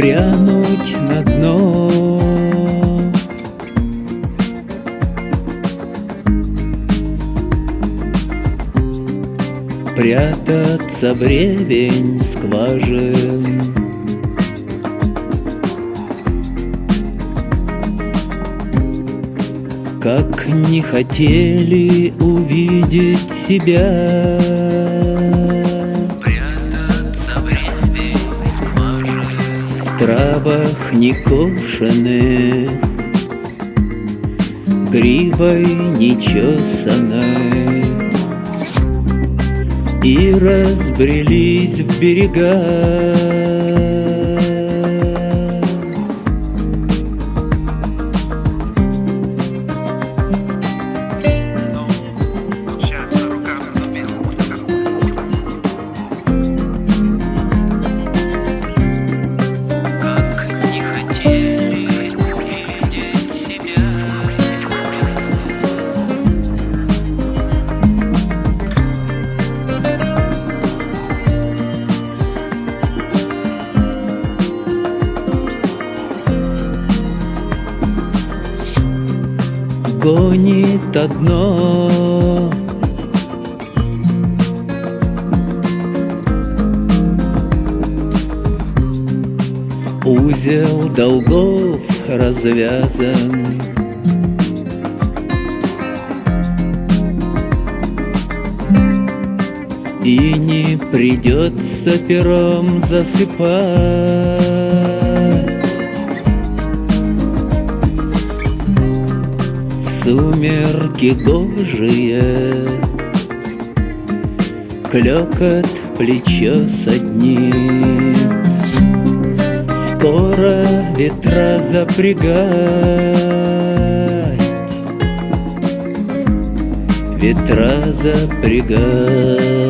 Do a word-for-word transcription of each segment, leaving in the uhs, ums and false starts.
прянуть на дно. Прятаться в ревень скважин. Как не хотели увидеть себя. Прятаться в ревень скважин. В травах некошенных, гривой нечесанной, и разбрелись в берега. Гонит одно. Узел долгов развязан. И не придется пером засыпать. Сумерки гожие, клёкот плечо саднит. Скоро ветра запрягать, ветра запрягать.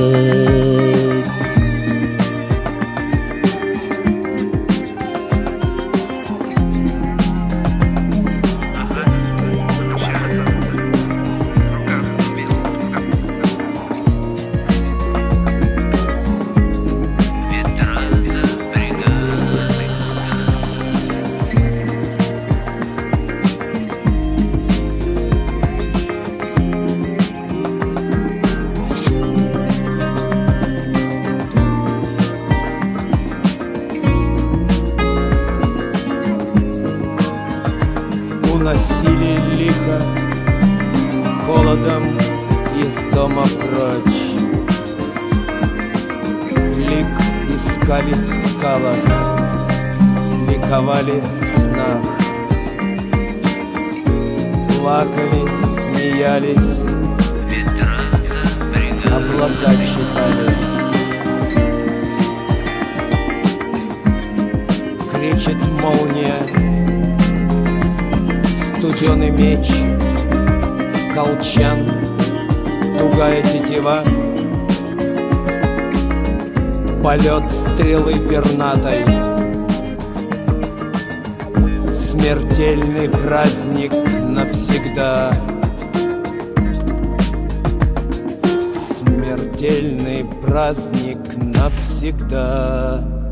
Уносили лихо холодом из дома прочь. Лик искали в скалах, ликовали в снах. Плакали, смеялись, облака читали. Кричит молния, студеный меч, колчан, тугая тетива, полет стрелы пернатой. Смертельный праздник навсегда. Смертельный праздник навсегда.